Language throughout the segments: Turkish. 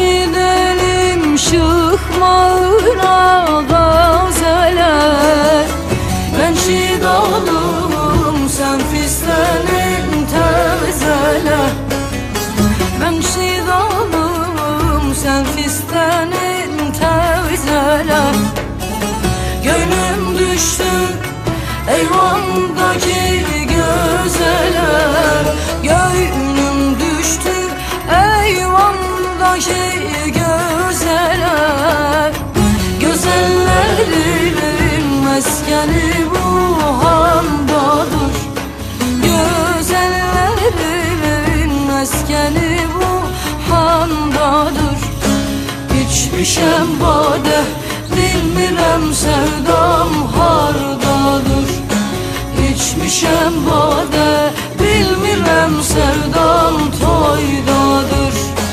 gidelim şıkmağına gazeler. Ben şidalım sen fistenin tevzele. Ben şidalım sen fistenin tevzele. Gönlüm düştü eyvandaki gözele. Gönlüm düştü eyvandaki gözele. Güzellerin meskeni bu handadır. Güzellerin meskeni bu handadır. İçmişem bade, bilmirem sevdam hardadır. İçmişem bade, bilmirem sevdam toydadır.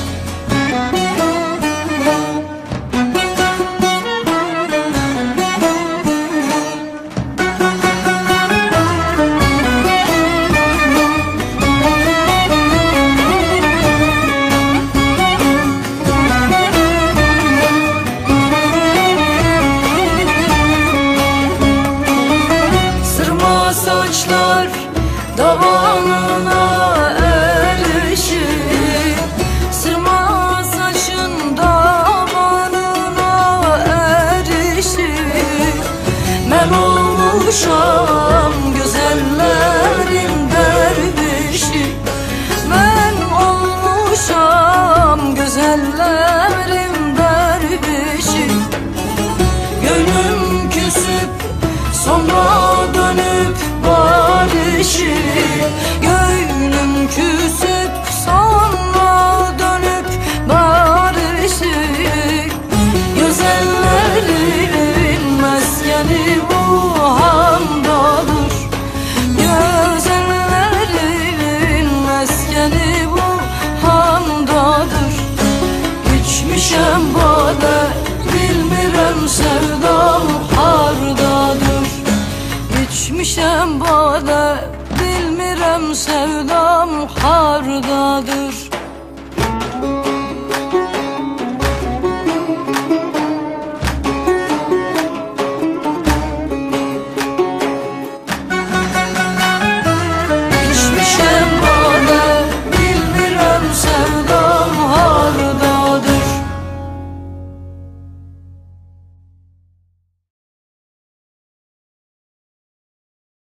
Saçlar davanına erişir. Sırma saçın davanına erişir. Ben olmuşam güzellerin dervişi. Ben olmuşam güzellerin dervişi. Gönlüm küsüp sonra dönüp barışır. Gönlüm küsüp sonra dönüp barışır. Güzellerin meskeni bu handadır. Güzellerin meskeni bu handadır. İçmişem bade, bilmirem sevdam hardadır. İçmişem bade, bilmirem sevdam hardadır.